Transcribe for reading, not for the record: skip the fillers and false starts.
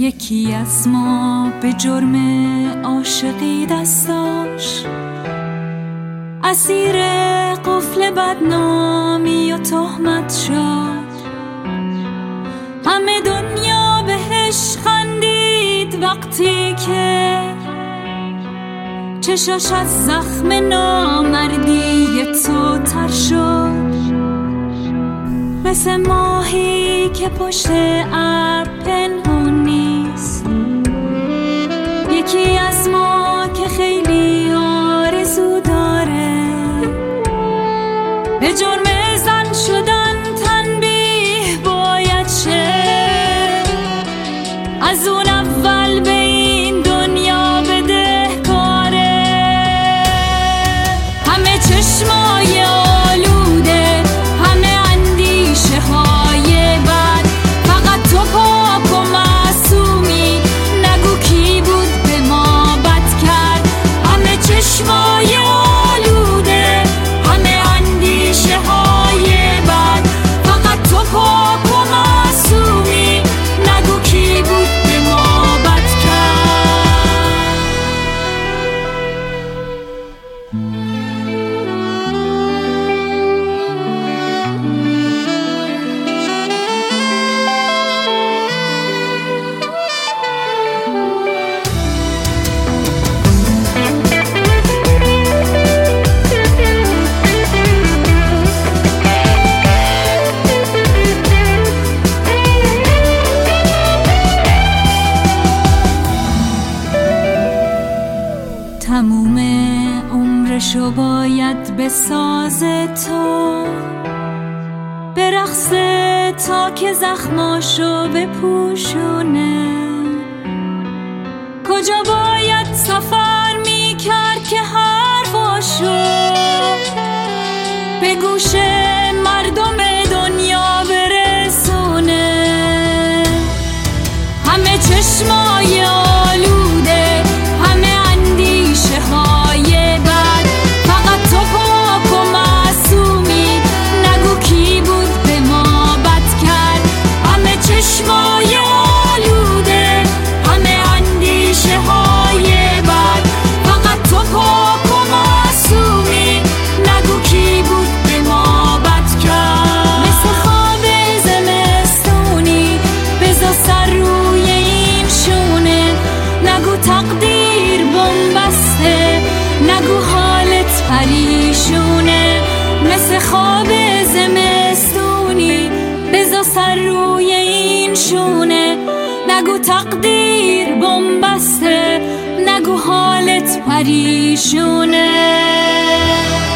یکی از ما به جرم عاشقی دستاش، اسیر قفل بدنامی و تهمت شد. همه دنیا بهش خندید وقتی که چشاش از زخم نامردی تو تر شد. مثل ماهی که پشت ابر پنهون نیست، یکی از ما که خیلی آرزو داره به جرم زن شدن تنبیه باید شه. از اون اول به این دنیا بدهکاره. همه چشمای آلوده، همه اندیشه های بد، فقط تو پاک و معصومی، نگو کی بود به ما بد کرد. همه چشمای آلوده، همه اندیشه های بد، فقط تو پاک و معصومی، نگو کی بود به ما بد کرد. تموم عمرشو باید بساز تو، برقصه تا که زخماشو بپوشونه. کجا باید سفر میکرد که حرفاشو به گوش مردم دنیا برسونه. همه چشمای آلوده، همه اندیشه های بد، فقط تو پاک و معصومی، نگو کی بود به ما بد کرد. همه چشمای آلوده، همه اندیشه های بد، فقط تو پاک و معصومی، نگو کی بود به ما بد کرد. مثل خواب زمستونی بذار سر روی این شونه، نگو تقدیر بنبسته، نگو حالت پریشونه. مثل خواب زمستونی بذار سر روی این شونه، نگو تقدیر بنبسته، نگو حالت پریشونه.